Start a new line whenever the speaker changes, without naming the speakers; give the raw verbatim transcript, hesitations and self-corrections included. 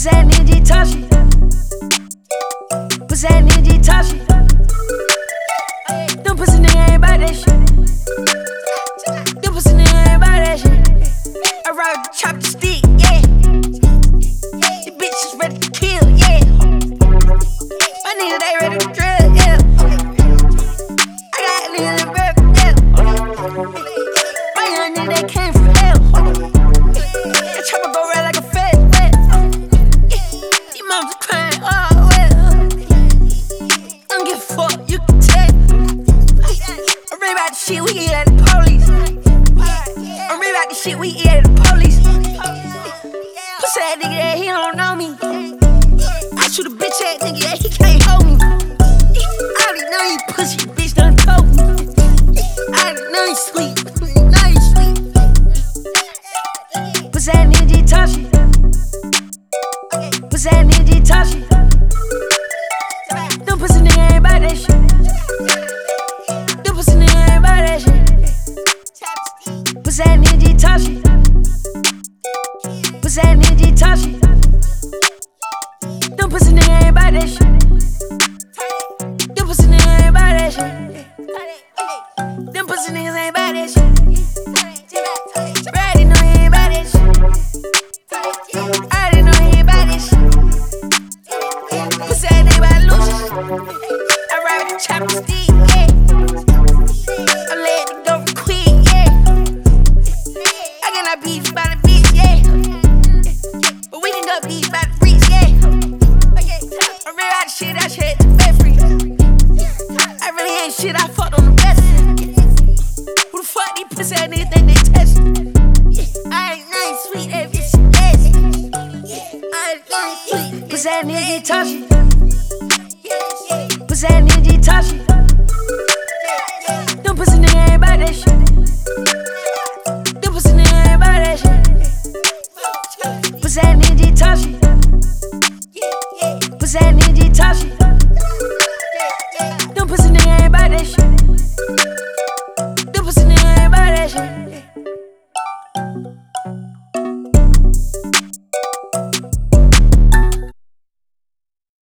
Pussy ass nigga just talk shit. Pussy ass nigga just talk shit. Them pussy nigga ain't bout that shit. Them pussy nigga ain't bout that shit. I ride with the chop the stick, yeah. These bitches ready to kill, yeah. My niggas they ready to drill, yeah. I got niggas in birth, yeah. My young nigga they came from hell. That chopper go red like a fed wet. These moms crying, oh well. I don't give a fuck, you can tell. I'm ready about the shit we eat at the police. I'm ready about the shit we eat at the police. Pussy ass nigga that he don't know me. I shoot a bitch ass nigga that he can't hold me. I already know you pussy, bitch done told me. I already know you sweet, know you sweet. Pussy ass nigga just talk shit. Pussy ass nigga just talk shit. Them pussy nigga ain't bout that shit. Them pussy nigga ain't bout that shit. Pussy ass nigga just talk shit. Pussy ass nigga just talk shit. Them pussy nigga ain't bout that shit. Them pussy nigga ain't bout that shit. Them pussy niggas ain't bout that shit. I already know he ain't bout that shit. I already know he ain't bout that shit. Pussy ass nigga bout to lose it. I ride with the chopper stick, yeah. I let it go for quick, yeah. I cannot beef by the bitch, yeah. But we can go beef by the bricks, yeah. I'm real out of shit, I shit the bed free. I really ain't shit, I fucked on the best. Who the fuck these pussy ass niggas think they test me? I ain't nothing sweet, that bitch nasty. I ain't nothing sweet. Pussy ass nigga just talk shit. Pussy ass nigga just talk shit. Them pussy nigga ain't bout that shit.